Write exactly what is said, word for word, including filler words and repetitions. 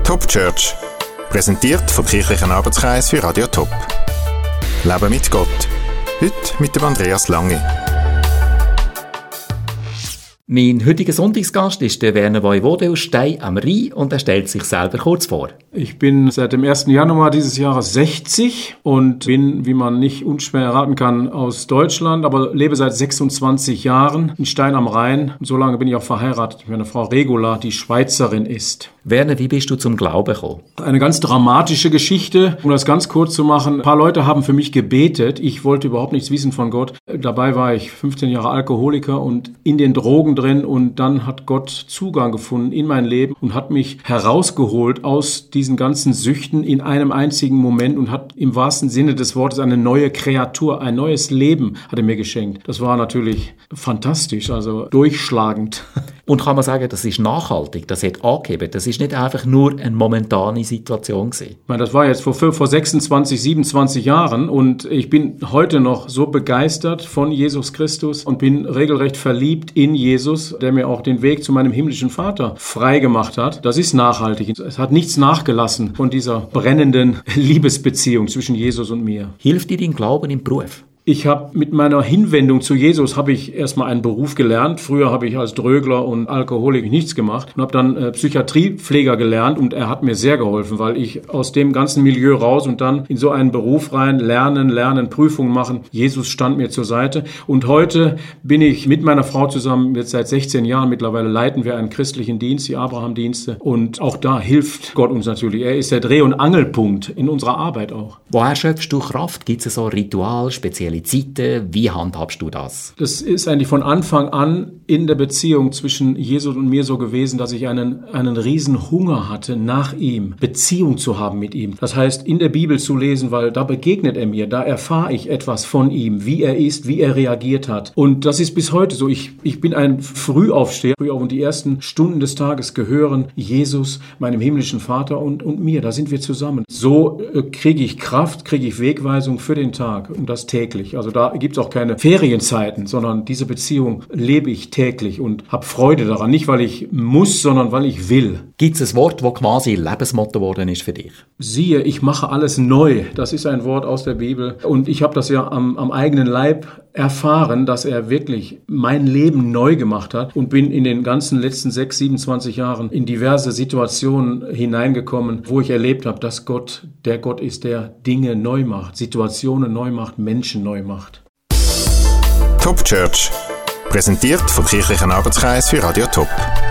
Top Church, präsentiert vom Kirchlichen Arbeitskreis für Radio Top. Leben mit Gott. Heute mit dem Andreas Lange. Mein heutiger Sonntagsgast ist der Werner Woivode aus Stein am Rhein und er stellt sich selber kurz vor. Ich bin seit dem ersten Januar dieses Jahres sechzig und bin, wie man nicht unschwer erraten kann, aus Deutschland, aber lebe seit sechsundzwanzig Jahren in Stein am Rhein. Und so lange bin ich auch verheiratet mit meiner Frau Regula, die Schweizerin ist. Werner, wie bist du zum Glauben gekommen? Eine ganz dramatische Geschichte, um das ganz kurz zu machen. Ein paar Leute haben für mich gebetet. Ich wollte überhaupt nichts wissen von Gott. Dabei war ich fünfzehn Jahre Alkoholiker und in den Drogen drin, und dann hat Gott Zugang gefunden in mein Leben und hat mich herausgeholt aus diesen ganzen Süchten in einem einzigen Moment und hat im wahrsten Sinne des Wortes eine neue Kreatur, ein neues Leben hat er mir geschenkt. Das war natürlich fantastisch, also durchschlagend. Und kann man sagen, das ist nachhaltig, das hat angegeben, das ist nicht einfach nur eine momentane Situation gewesen. Ich meine, das war jetzt vor, vor sechsundzwanzig, siebenundzwanzig Jahren und ich bin heute noch so begeistert von Jesus Christus und bin regelrecht verliebt in Jesus, der mir auch den Weg zu meinem himmlischen Vater frei gemacht hat. Das ist nachhaltig. Es hat nichts nachgelassen von dieser brennenden Liebesbeziehung zwischen Jesus und mir. Hilft dir dein Glauben im Beruf? Ich habe mit meiner Hinwendung zu Jesus habe ich erstmal einen Beruf gelernt. Früher habe ich als Drögler und Alkoholiker nichts gemacht und habe dann äh, Psychiatriepfleger gelernt und er hat mir sehr geholfen, weil ich aus dem ganzen Milieu raus und dann in so einen Beruf rein, lernen, lernen, Prüfungen machen. Jesus stand mir zur Seite und heute bin ich mit meiner Frau zusammen, jetzt seit sechzehn Jahren mittlerweile leiten wir einen christlichen Dienst, die Abraham-Dienste, und auch da hilft Gott uns natürlich. Er ist der Dreh- und Angelpunkt in unserer Arbeit auch. Woher schöpfst du Kraft? Gibt es so ein Ritual, spezielle Zeiten? Wie handhabst du das? Das ist eigentlich von Anfang an in der Beziehung zwischen Jesus und mir so gewesen, dass ich einen, einen riesen Hunger hatte, nach ihm, Beziehung zu haben mit ihm. Das heißt, in der Bibel zu lesen, weil da begegnet er mir, da erfahre ich etwas von ihm, wie er ist, wie er reagiert hat. Und das ist bis heute so. Ich, ich bin ein Frühaufsteher und die ersten Stunden des Tages gehören Jesus, meinem himmlischen Vater und, und mir. Da sind wir zusammen. So äh, kriege ich Kraft, kriege ich Wegweisung für den Tag und das täglich. Also da gibt es auch keine Ferienzeiten, sondern diese Beziehung lebe ich täglich und habe Freude daran. Nicht, weil ich muss, sondern weil ich will. Gibt es ein Wort, das quasi Lebensmotto geworden ist für dich? Siehe, ich mache alles neu. Das ist ein Wort aus der Bibel. Und ich habe das ja am, am eigenen Leib erfahren, dass er wirklich mein Leben neu gemacht hat und bin in den ganzen letzten sechs, siebenundzwanzig Jahren in diverse Situationen hineingekommen, wo ich erlebt habe, dass Gott der Gott ist, der Dinge neu macht, Situationen neu macht, Menschen neu macht. Top Church, präsentiert vom Kirchlichen Arbeitskreis für Radio Top.